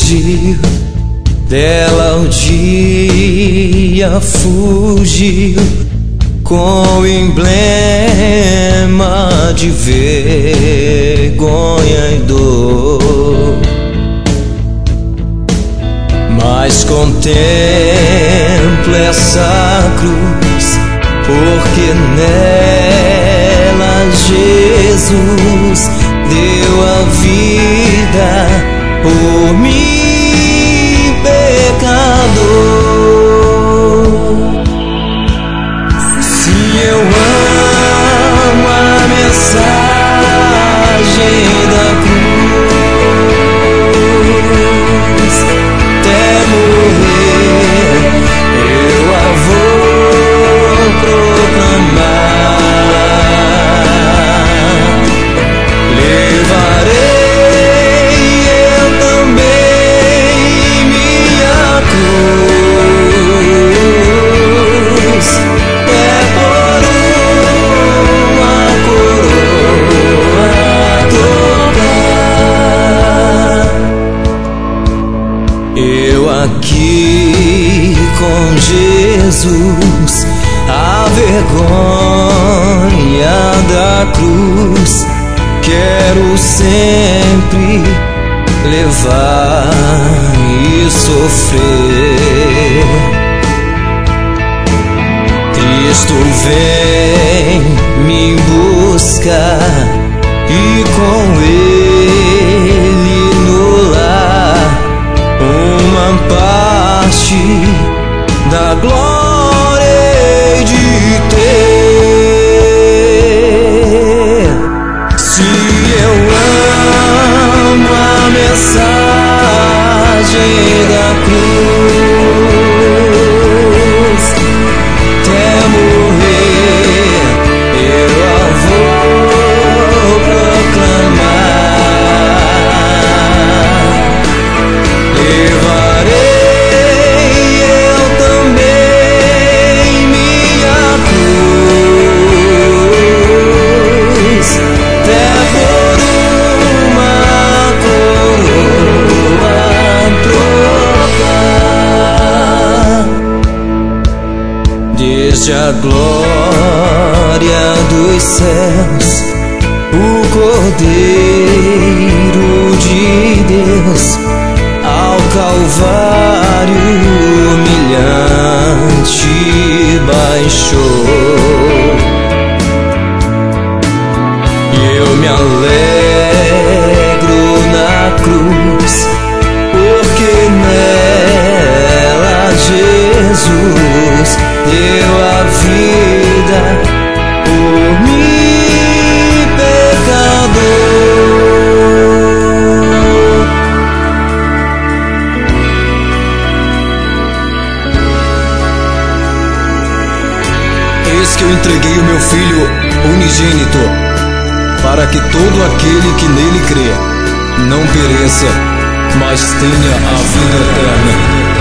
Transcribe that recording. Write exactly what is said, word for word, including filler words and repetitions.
fugiu, dela o dia fugiu, com emblema de vergonha e dor. Mas contemplo essa cruz, porque nela Jesus deu a vida por mim, pecador. Se eu amo a mensagem da cruz, até morrer eu a vou proclamar. Levarei eu também minha cruz, é por uma coroa tocar. Eu aqui com Jesus, a vergonha da cruz, quero sempre levar e sofrer. Cristo vem me buscar e com Ele no lar uma parte da glória hei de ter. Se eu amo a mensagem da cruz, até morrer eu a vou proclamar. Levarei eu também minha cruz, até por uma coroa trocar. Desde a glória dos céus, o Cordeiro de Deus ao Calvário humilhante baixou. E eu me alegro na cruz, porque nela Jesus deu a vida por mim, pecador. Eis que eu entreguei o meu Filho unigênito, para que todo aquele que nele crê não pereça, mas tenha a vida eterna.